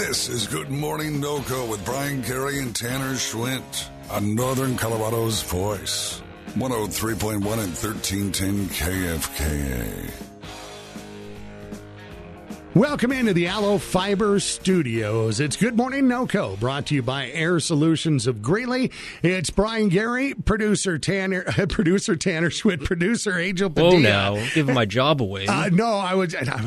This is Good Morning NoCo with Brian Carey and Tanner Schwint on Northern Colorado's Voice. 103.1 and 1310 KFKA. Welcome into the Allo Fiber Studios. It's Good Morning NoCo, brought to you by Air Solutions of Greeley. It's Brian Gary, producer Tanner Schwint, producer Angel Padilla. Oh, now giving my job away. No, I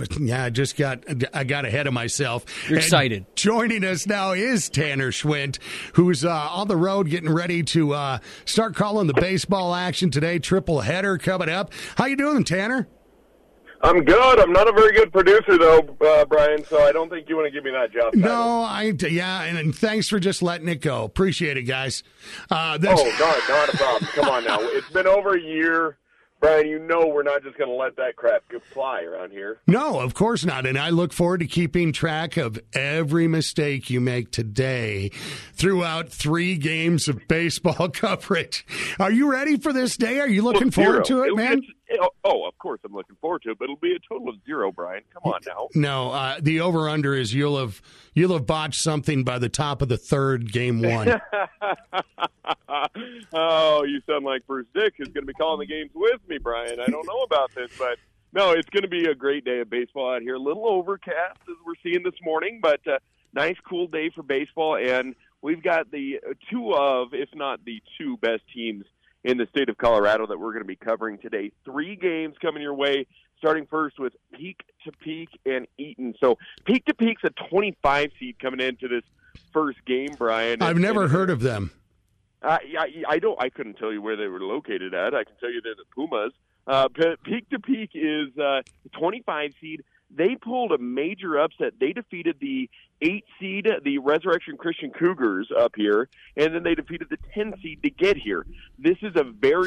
got ahead of myself. You're excited. Joining us now is Tanner Schwint, who's on the road getting ready to start calling the baseball action today. Triple header coming up. How you doing, Tanner? I'm good. I'm not a very good producer, though, Brian, so I don't think you want to give me that job title. No, and thanks for just letting it go. Appreciate it, guys. God, not a problem. Come on now. It's been over a year. Brian, you know we're not just going to let that crap fly around here. No, of course not. And I look forward to keeping track of every mistake you make today throughout 3 games of baseball coverage. Are you ready for this day? Are you looking forward to it, man? Of course I'm looking forward to it, but it'll be a total of 0, Brian. Come on now. No, the over-under is you'll have botched something by the top of the 3rd, game 1. Oh, you sound like Bruce Dick, who's going to be calling the games with me, Brian. I don't know about this, but no, it's going to be a great day of baseball out here. A little overcast as we're seeing this morning, but nice, cool day for baseball, and we've got the 2 of, if not the 2 best teams in the state of Colorado that we're going to be covering today. 3 games coming your way, starting first with Peak to Peak and Eaton. So Peak to Peak's a 25 seed coming into this first game, Brian. I've never heard of them. I couldn't tell you where they were located at. I can tell you they're the Pumas. Peak to Peak is a 25 seed. They pulled a major upset. They defeated the 8 seed, the Resurrection Christian Cougars up here, and then they defeated the 10 seed to get here. This is a very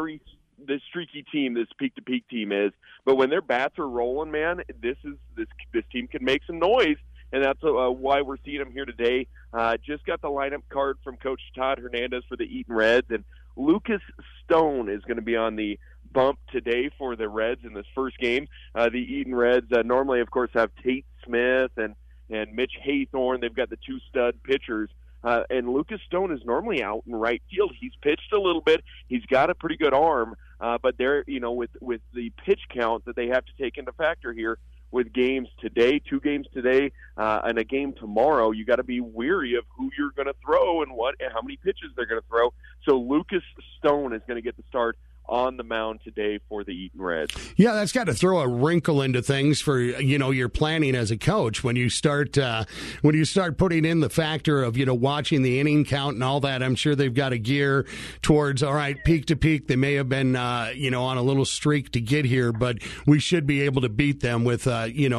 streaky team, this Peak-to-Peak team is. But when their bats are rolling, man, this team can make some noise, and that's why we're seeing them here today. Just got the lineup card from Coach Todd Hernandez for the Eaton Reds, and Lucas Stone is going to be on the bump today for the Reds in this first game. The Eaton Reds normally, of course, have Tate Smith and Mitch Haythorne. They've got the 2 stud pitchers. And Lucas Stone is normally out in right field. He's pitched a little bit. He's got a pretty good arm. But they're, with the pitch count that they have to take into factor here with games today, 2 games today, and a game tomorrow, you got to be weary of who you're going to throw and how many pitches they're going to throw. So Lucas Stone is going to get the start on the mound today for the Eaton Reds. Yeah, that's got to throw a wrinkle into things for your planning as a coach when you start putting in the factor of watching the inning count and all that. I'm sure they've got to gear towards, all right, Peak to Peak. They may have been on a little streak to get here, but we should be able to beat them with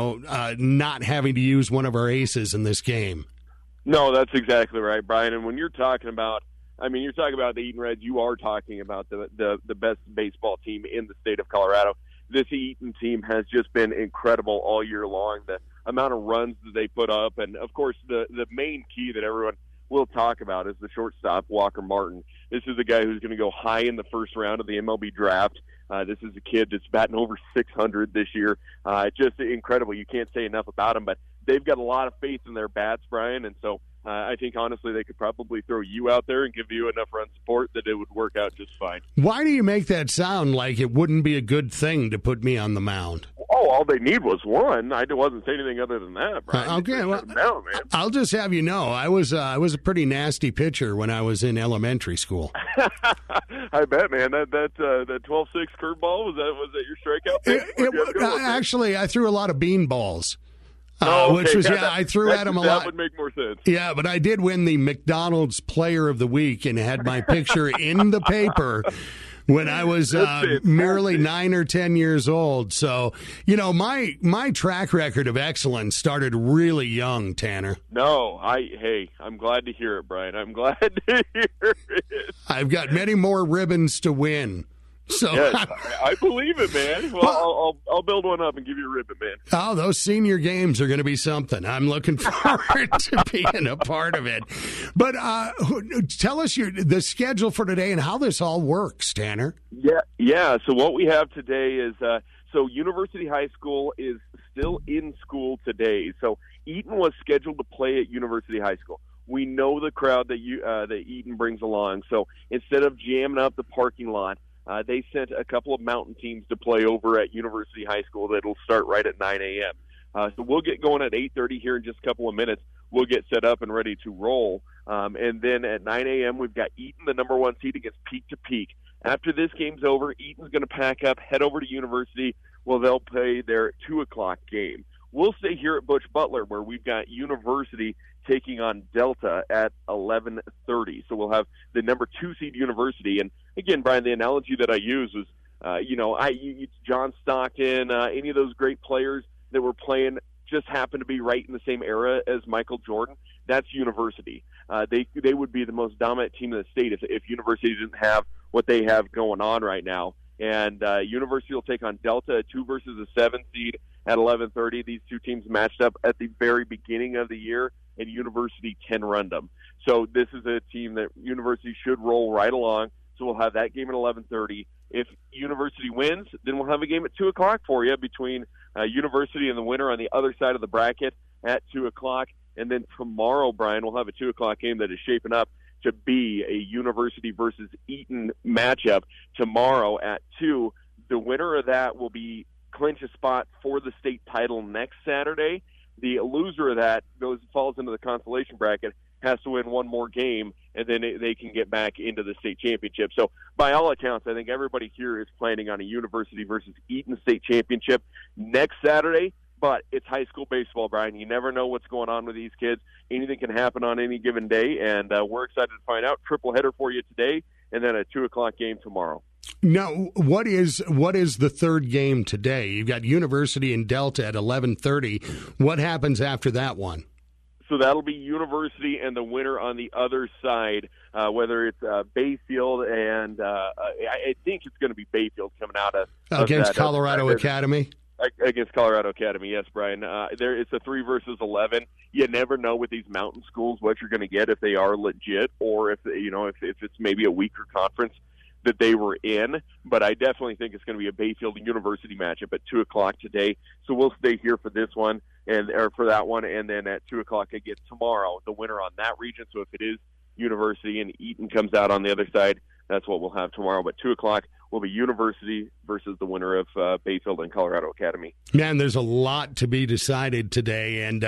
not having to use one of our aces in this game. No, that's exactly right, Brian. And when you're talking about the Eaton Reds, you are talking about the best baseball team in the state of Colorado. This Eaton team has just been incredible all year long. The amount of runs that they put up, and of course the main key that everyone will talk about is the shortstop, Walker Martin. This is a guy who's going to go high in the first round of the MLB draft. This is a kid that's batting over 600 this year. Just incredible. You can't say enough about him, but they've got a lot of faith in their bats, Brian, and so I think, honestly, they could probably throw you out there and give you enough run support that it would work out just fine. Why do you make that sound like it wouldn't be a good thing to put me on the mound? Oh, all they need was one. I wasn't saying anything other than that, Brian. Okay, well, down, man. I'll just have you know, I was a pretty nasty pitcher when I was in elementary school. I bet, man. That 12-6 curveball, was that your strikeout? Actually, I threw a lot of bean balls. Okay. Which was, I threw at him a lot. That would make more sense. Yeah, but I did win the McDonald's Player of the Week and had my picture in the paper when I was merely 9 or 10 years old. So, my track record of excellence started really young, Tanner. No, I'm glad to hear it, Brian. I'm glad to hear it. I've got many more ribbons to win. So yes, I believe it, man. Well, I'll build one up and give you a ribbon, man. Oh, those senior games are going to be something. I'm looking forward to being a part of it. But tell us the schedule for today and how this all works, Tanner. Yeah. So what we have today is University High School is still in school today. So Eaton was scheduled to play at University High School. We know the crowd that Eaton brings along. So instead of jamming up the parking lot, they sent a couple of mountain teams to play over at University High School that'll start right at 9 a.m. So we'll get going at 8:30 here in just a couple of minutes. We'll get set up and ready to roll. And then at 9 a.m., we've got Eaton, the number 1 seed, against Peak to Peak. After this game's over, Eaton's going to pack up, head over to University. Well, they'll play their 2 o'clock game. We'll stay here at Butch Butler, where we've got University taking on Delta at 11:30. So we'll have the number 2 seed University. And again, Brian, the analogy that I use was, John Stockton, any of those great players that were playing just happened to be right in the same era as Michael Jordan. That's University. They would be the most dominant team in the state if University didn't have what they have going on right now. And University will take on Delta, a 2 versus a 7 seed at 11:30. These two teams matched up at the very beginning of the year, and University 10-run them. So this is a team that University should roll right along. So we'll have that game at 11:30. If University wins, then we'll have a game at 2 o'clock for you between University and the winner on the other side of the bracket at 2 o'clock. And then tomorrow, Brian, we'll have a 2 o'clock game that is shaping up to be a University versus Eaton matchup tomorrow at 2. The winner of that will be clinch a spot for the state title next Saturday. The loser of that falls into the consolation bracket, has to win one more game, and then they can get back into the state championship. So by all accounts, I think everybody here is planning on a University versus Eaton state championship next Saturday. But it's high school baseball, Brian. You never know what's going on with these kids. Anything can happen on any given day, and we're excited to find out. Triple header for you today, and then a 2 o'clock game tomorrow. Now, what is the third game today? You've got University and Delta at 11:30. What happens after that one? So that'll be University and the winner on the other side, whether it's Bayfield and I think it's going to be Bayfield coming out of against that, Colorado Academy. Against Colorado Academy, yes, Brian. It's a 3 versus 11. You never know with these mountain schools what you're going to get if they are legit, or if it's maybe a weaker conference that they were in. But I definitely think it's going to be a Bayfield University matchup at 2 o'clock today. So we'll stay here for this one or for that one, and then at 2 o'clock again tomorrow, the winner on that region. So if it is University and Eaton comes out on the other side, that's what we'll have tomorrow. But 2 o'clock will be University versus the winner of Bayfield and Colorado Academy. Man, there's a lot to be decided today. And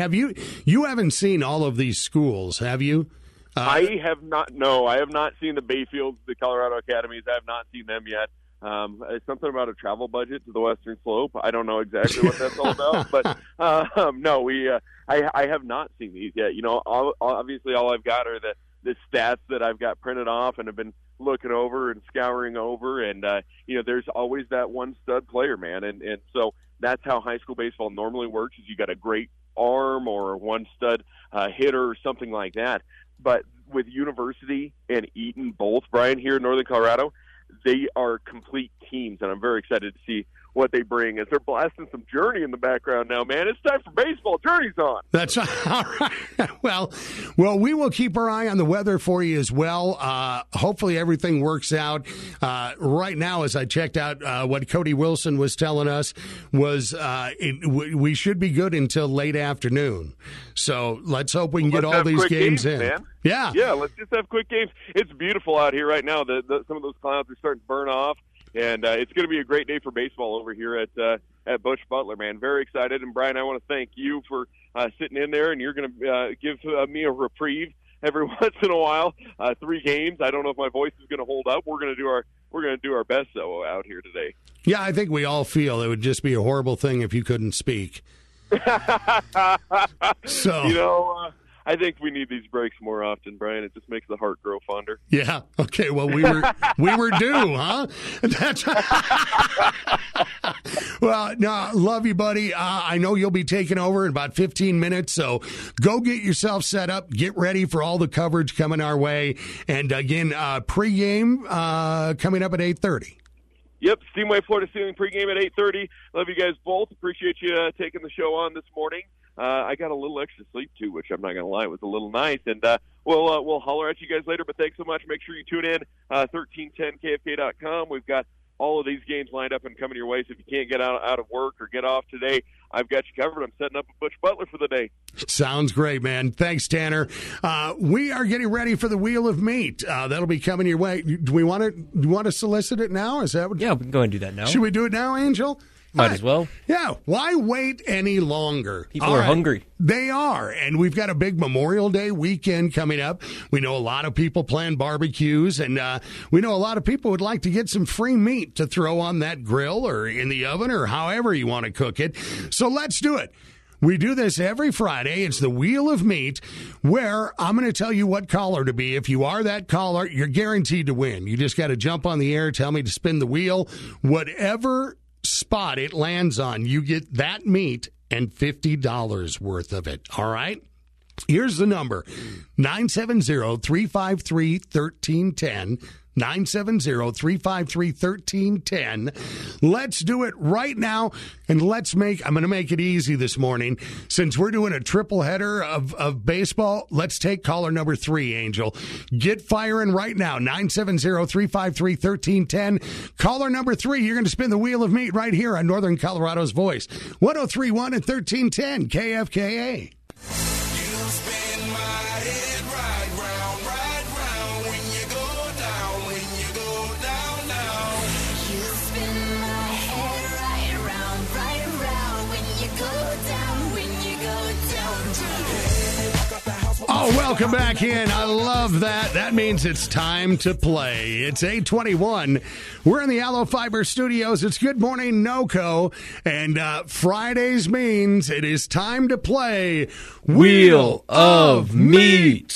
you haven't seen all of these schools, have you? I have not. No, I have not seen the Bayfields, the Colorado Academies. I have not seen them yet. It's something about a travel budget to the Western Slope. I don't know exactly what that's all about, but no, I have not seen these yet. Obviously, all I've got are the stats that I've got printed off and have been looking over and scouring over, and there's always that one stud player, man, and so that's how high school baseball normally works. Is you got a great arm or one stud hitter or something like that. But with University and Eaton both, Brian, here in Northern Colorado, they are complete teams, and I'm very excited to see what they bring as they're blasting some Journey in the background now, man. It's time for baseball. Journey's on. That's all right. Well, we will keep our eye on the weather for you as well. Hopefully everything works out. Right now, as I checked out, what Cody Wilson was telling us was we should be good until late afternoon. So let's hope we can get all these games in. Man. Yeah, let's just have quick games. It's beautiful out here right now. Some of those clouds are starting to burn off. And it's going to be a great day for baseball over here at Butch Butler, man. Very excited. And, Brian, I want to thank you for sitting in there, and you're going to give me a reprieve every once in a while. 3 games. I don't know if my voice is going to hold up. We're going to do our best, though, out here today. Yeah, I think we all feel it would just be a horrible thing if you couldn't speak. So I think we need these breaks more often, Brian. It just makes the heart grow fonder. Yeah. Okay. Well, we were due, huh? That's well. No, love you, buddy. I know you'll be taking over in about 15 minutes, so go get yourself set up. Get ready for all the coverage coming our way. And again, pregame coming up at 8:30. Yep, Steamway Florida Ceiling pregame at 8:30. Love you guys both. Appreciate you taking the show on this morning. I got a little extra sleep, too, which I'm not going to lie, was a little nice. And we'll holler at you guys later, but thanks so much. Make sure you tune in, 1310kfk.com. We've got all of these games lined up and coming your way. So if you can't get out of work or get off today, I've got you covered. I'm setting up a Butch Butler for the day. Sounds great, man. Thanks, Tanner. We are getting ready for the Wheel of Meat. That'll be coming your way. Do we want to solicit it now? Is that what? Yeah, we can go and do that now. Should we do it now, Angel? Might as well. Yeah. Why wait any longer? People are hungry. They are. And we've got a big Memorial Day weekend coming up. We know a lot of people plan barbecues, and we know a lot of people would like to get some free meat to throw on that grill or in the oven or however you want to cook it. So let's do it. We do this every Friday. It's the Wheel of Meat, where I'm going to tell you what caller to be. If you are that caller, you're guaranteed to win. You just got to jump on the air, tell me to spin the wheel. Whatever spot it lands on, you get that meat and $50 worth of it. All right? Here's the number, 970-353-1310. 970-353-1310. Let's do it right now, and I'm going to make it easy this morning. Since we're doing a triple header of baseball, let's take caller number 3, Angel. Get firing right now, 970-353-1310. Caller number 3, you're going to spin the Wheel of Meat right here on Northern Colorado's Voice. 103.1 and 1310 KFKA. Oh, welcome back in. I love that. That means it's time to play. It's 8:21. We're in the Aloe Fiber Studios. It's Good Morning NoCo. And Fridays means it is time to play Wheel of Meat.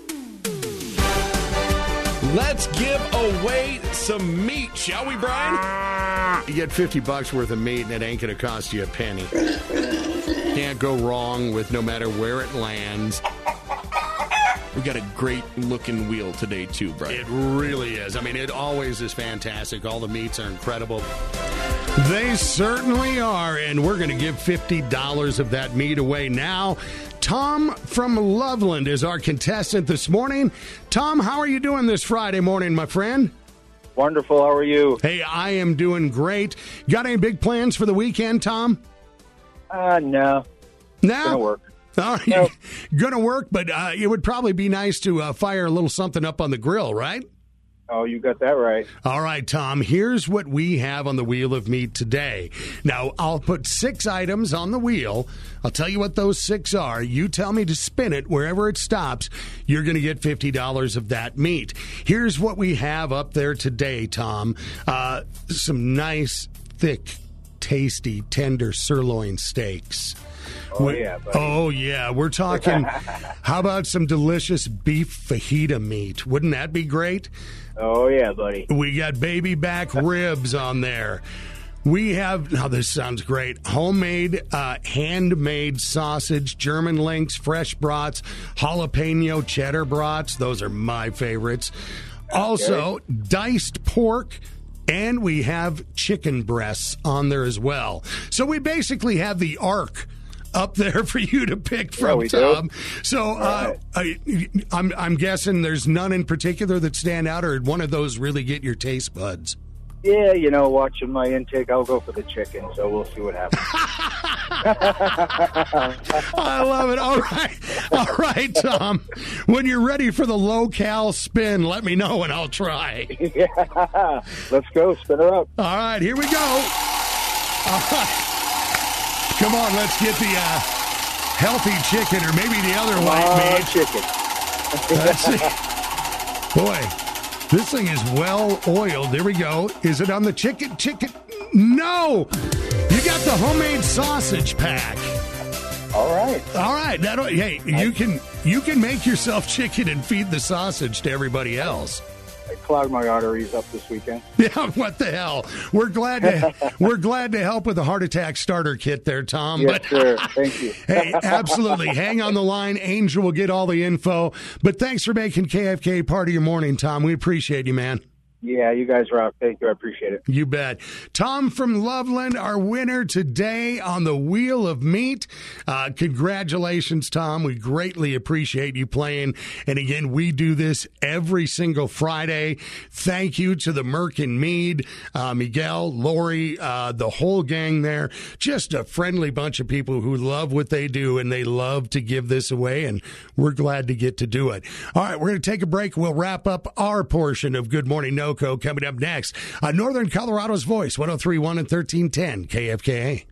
Let's give away some meat, shall we, Brian? You get $50 worth of meat, and it ain't going to cost you a penny. Can't go wrong with no matter where it lands. We got a great-looking wheel today, too, Brian. It really is. I mean, it always is fantastic. All the meats are incredible. They certainly are, and we're going to give $50 of that meat away now. Tom from Loveland is our contestant this morning. Tom, how are you doing this Friday morning, my friend? Wonderful. How are you? Hey, I am doing great. Got any big plans for the weekend, Tom? No. No? Gonna work. All right. No. Gonna work, but it would probably be nice to fire a little something up on the grill, right? Oh, you got that right. All right, Tom, here's what we have on the Wheel of Meat today. Now, I'll put 6 items on the wheel. I'll tell you what those 6 are. You tell me to spin it wherever it stops. You're going to get $50 of that meat. Here's what we have up there today, Tom. Some nice, thick, tasty, tender sirloin steaks. Oh, yeah, buddy. Oh, yeah. We're talking, how about some delicious beef fajita meat? Wouldn't that be great? Oh, yeah, buddy. We got baby back ribs on there. We have, now this sounds great, homemade, handmade sausage, German links, fresh brats, jalapeno cheddar brats. Those are my favorites. Also, diced pork. And we have chicken breasts on there as well. So we basically have the arc up there for you to pick from, we Tom. do. So I'm guessing there's none in particular that stand out, or one of those really get your taste buds? Yeah, watching my intake, I'll go for the chicken, so we'll see what happens. I love it. All right, Tom. When you're ready for the low-cal spin, let me know and I'll try. Yeah, let's go. Spin her up. All right, here we go. All right. Come on, let's get the healthy chicken, or maybe the other white meat. Chicken. Let's see. Boy, this thing is well oiled. There we go. Is it on the chicken? No! You got the homemade sausage pack. All right. Hey, you can make yourself chicken and feed the sausage to everybody else. I clogged my arteries up this weekend. Yeah, what the hell? We're glad to help with the heart attack starter kit there, Tom. Yes, sir. Thank you. Hey, absolutely. Hang on the line. Angel will get all the info. But thanks for making KFK part of your morning, Tom. We appreciate you, man. Yeah, you guys rock. Thank you. I appreciate it. You bet. Tom from Loveland, our winner today on the Wheel of Meat. Congratulations, Tom. We greatly appreciate you playing. And again, we do this every single Friday. Thank you to the Merck and Mead, Miguel, Lori, the whole gang there. Just a friendly bunch of people who love what they do, and they love to give this away, and we're glad to get to do it. All right, we're going to take a break. We'll wrap up our portion of Good Morning NoCo coming up next on Northern Colorado's Voice, 103.1 and 1310 KFKA.